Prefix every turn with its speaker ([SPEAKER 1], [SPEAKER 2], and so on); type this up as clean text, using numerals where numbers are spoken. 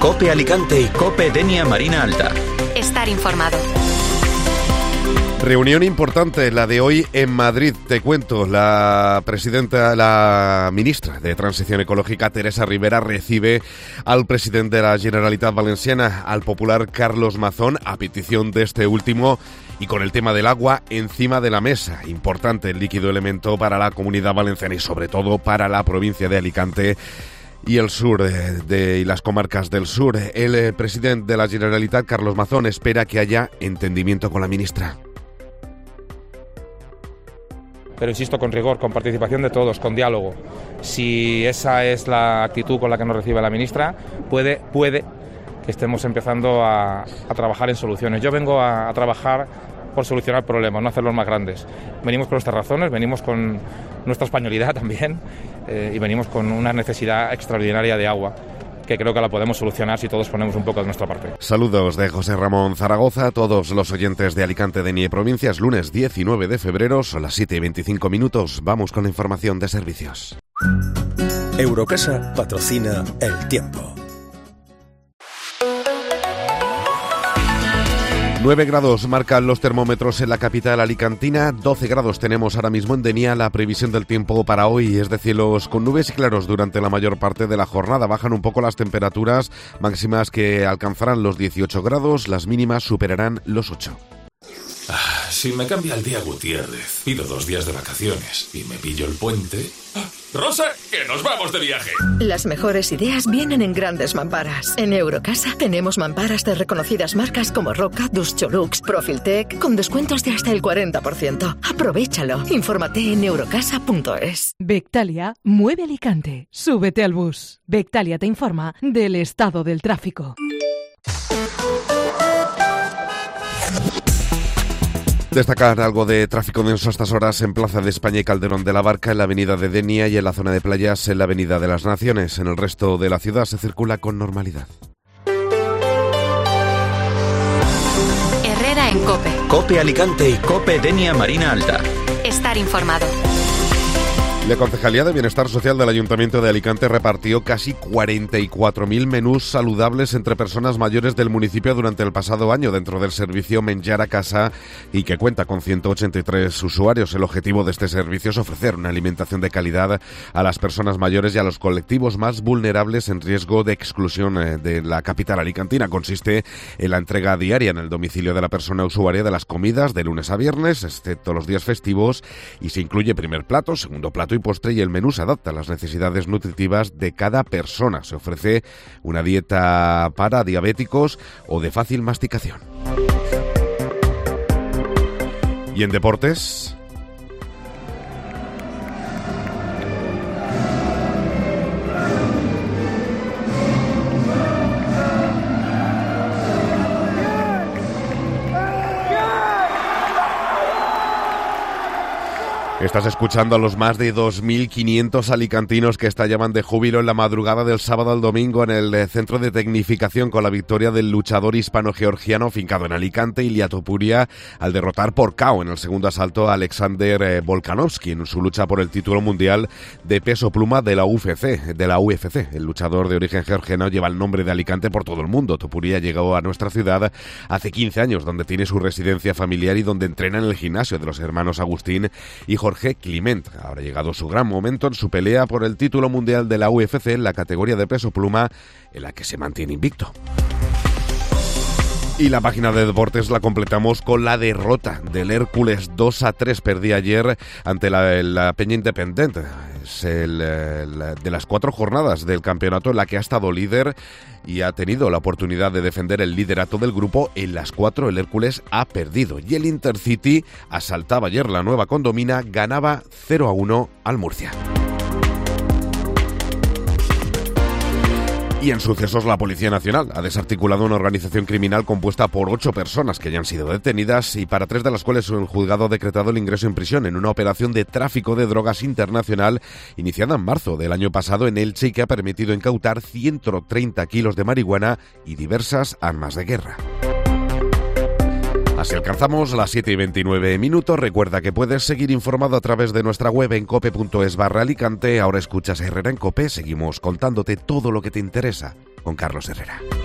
[SPEAKER 1] COPE Alicante y COPE Denia Marina Alta.
[SPEAKER 2] Estar informado.
[SPEAKER 3] Reunión importante, la de hoy en Madrid. Te cuento, la ministra de Transición Ecológica, Teresa Ribera, recibe al presidente de la Generalitat Valenciana, al popular Carlos Mazón, a petición de este último, y con el tema del agua encima de la mesa. Importante el líquido elemento para la Comunidad Valenciana y sobre todo para la provincia de Alicante y el sur y las comarcas del sur. El presidente de la Generalitat, Carlos Mazón, espera que haya entendimiento con la ministra.
[SPEAKER 4] Pero insisto, con rigor, con participación de todos, con diálogo. Si esa es la actitud con la que nos recibe la ministra, puede que estemos empezando a trabajar en soluciones. Yo vengo a trabajar por solucionar problemas, no hacerlos más grandes. Venimos con nuestras razones, venimos con nuestra españolidad también y venimos con una necesidad extraordinaria de agua, que creo que la podemos solucionar si todos ponemos un poco de nuestra parte.
[SPEAKER 3] Saludos de José Ramón Zaragoza a todos los oyentes de Alicante, Denia y Provincias. Lunes 19 de febrero, son las 7:25. Vamos con la información de servicios.
[SPEAKER 5] Eurocasa patrocina El Tiempo.
[SPEAKER 3] 9 grados marcan los termómetros en la capital alicantina, 12 grados tenemos ahora mismo en Denia. La previsión del tiempo para hoy es de cielos con nubes y claros durante la mayor parte de la jornada. Bajan un poco las temperaturas máximas que alcanzarán los 18 grados, las mínimas superarán los 8.
[SPEAKER 6] Si me cambia el día Gutiérrez, pido 2 días de vacaciones y me pillo el puente... ¡Rosa, que nos vamos de viaje!
[SPEAKER 7] Las mejores ideas vienen en grandes mamparas. En Eurocasa tenemos mamparas de reconocidas marcas como Roca, Duscholux, Profiltec, con descuentos de hasta el 40%. Aprovéchalo. Infórmate en eurocasa.es.
[SPEAKER 8] Bectalia mueve Alicante. Súbete al bus. Bectalia te informa del estado del tráfico.
[SPEAKER 3] Destacar algo de tráfico denso a estas horas en Plaza de España y Calderón de la Barca, en la avenida de Denia y en la zona de playas en la avenida de las Naciones. En el resto de la ciudad se circula con normalidad.
[SPEAKER 2] Herrera en COPE.
[SPEAKER 1] COPE Alicante y COPE Denia Marina Alta.
[SPEAKER 2] Estar informado.
[SPEAKER 3] La Concejalía de Bienestar Social del Ayuntamiento de Alicante repartió casi 44.000 menús saludables entre personas mayores del municipio durante el pasado año dentro del servicio Menjar a Casa y que cuenta con 183 usuarios. El objetivo de este servicio es ofrecer una alimentación de calidad a las personas mayores y a los colectivos más vulnerables en riesgo de exclusión de la capital alicantina. Consiste en la entrega diaria en el domicilio de la persona usuaria de las comidas de lunes a viernes, excepto los días festivos, y se incluye primer plato, segundo plato y postre, y el menú se adapta a las necesidades nutritivas de cada persona. Se ofrece una dieta para diabéticos o de fácil masticación. Y en deportes... Estás escuchando a los más de 2.500 alicantinos que estallaban de júbilo en la madrugada del sábado al domingo en el centro de tecnificación con la victoria del luchador hispano-georgiano fincado en Alicante, Ilia Topuria, al derrotar por KO en el segundo asalto a Alexander Volkanovski en su lucha por el título mundial de peso pluma de la UFC. El luchador de origen georgiano lleva el nombre de Alicante por todo el mundo. Topuria llegó a nuestra ciudad hace 15 años, donde tiene su residencia familiar y donde entrena en el gimnasio de los hermanos Agustín y Jorge Clement. Ahora ha llegado su gran momento en su pelea por el título mundial de la UFC en la categoría de peso pluma, en la que se mantiene invicto. Y la página de deportes la completamos con la derrota del Hércules 2-3. Perdí ayer ante la Peña Independiente. Es de las 4 jornadas del campeonato en la que ha estado líder y ha tenido la oportunidad de defender el liderato del grupo. En las 4 el Hércules ha perdido y el Intercity asaltaba ayer la Nueva Condomina, ganaba 0-1 al Murcia. Y en sucesos, la Policía Nacional ha desarticulado una organización criminal compuesta por 8 personas que ya han sido detenidas y para 3 de las cuales el juzgado ha decretado el ingreso en prisión en una operación de tráfico de drogas internacional iniciada en marzo del año pasado en Elche y que ha permitido incautar 130 kilos de marihuana y diversas armas de guerra. Así alcanzamos las 7:29. Recuerda que puedes seguir informado a través de nuestra web en cope.es/Alicante. Ahora escuchas Herrera en COPE. Seguimos contándote todo lo que te interesa con Carlos Herrera.